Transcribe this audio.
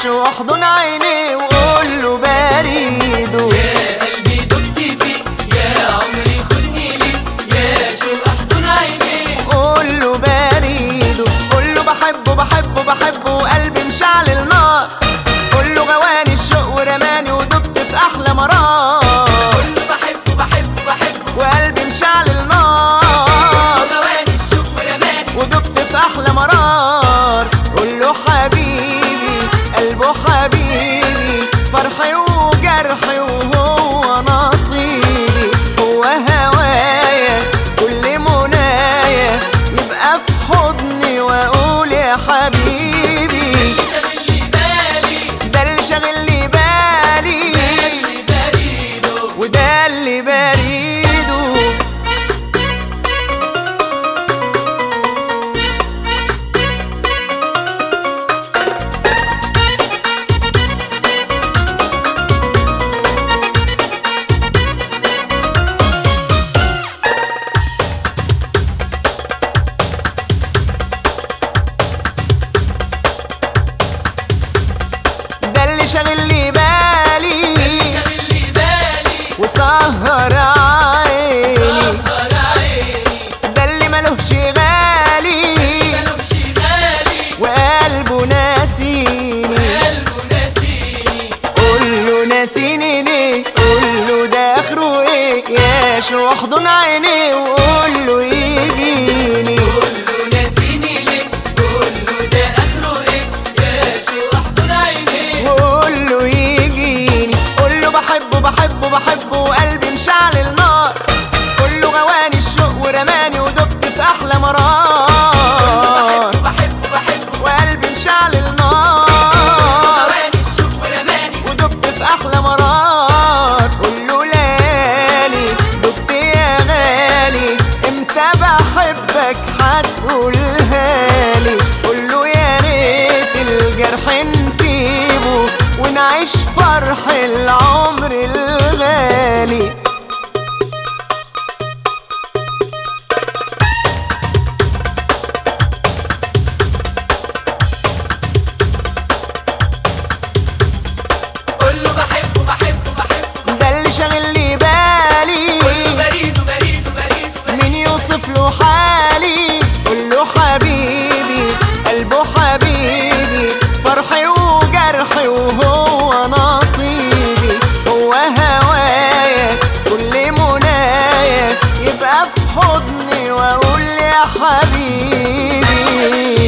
شو احضن عيني وقول له بريده. يا قلبي دبت فيك يا عمري خدني ليك، يا شو احضن عيني قول له بريده. قول له بحبه بحبه بحبه وقلبي مشعل النار. قول له غواني الشوق ورماني ودبت في احلى مرار. قول له بحبه بحبه بحبه وقلبي مشعل النار غواني الشوق ورماني ودبت في احلى مرار. قول له حبيبي قلبه حبيبي فرحي وجرحي وهو نصيبي. هو هوايا كل منايا يبقى في حضني واقول يا حبيبي. شاغل لي بالي ده اللي شاغل لي بالي اللي بريده. وده اللي بريده. ده اللي شاغل لي بالي شاغل لي بالي وسهر عيني. سهر عيني ده اللي ملوش غالي ملوش غالي وقلبه ناسيني. قلبه ناسيني. قول له ناسيني ليه؟ قول له ده اخره ايه؟ يا شو احضن عيني وقول له يجيني. قول له ناسيني ليه؟ قول له ده اخره ايه؟ يا شو احضن عيني وقول له يجيني. قول له بحبه بحبه بحبه وقلبي مشعل النار. قول له غواني الشوق ورماني ودبت في احلى مرار. بحبه بحبه وقلبي مشعل النار غواني الشوق ورماني ودبت في احلى مرار. قول له ليالي دبت يا غالي امتى بحبك هتقولها لي. قول له يا ريت الجرح نسيبه ونعيش فرح العمر الغالي. قول له بحبه بحبه بحبه ده اللي شاغل لي بالي قول له بريده بريده بريده مين يوصف له حالي. قول له حبيبي قلبه حبيبي فرحي وجرحي وهو نصيبي. هو هوايا كل منايا يبقى في حضني واقول يا حبيبي.